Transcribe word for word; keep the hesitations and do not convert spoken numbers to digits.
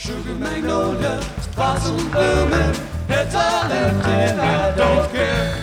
Sugar magnolia, blossom blooming, heads are lifted, I don't care.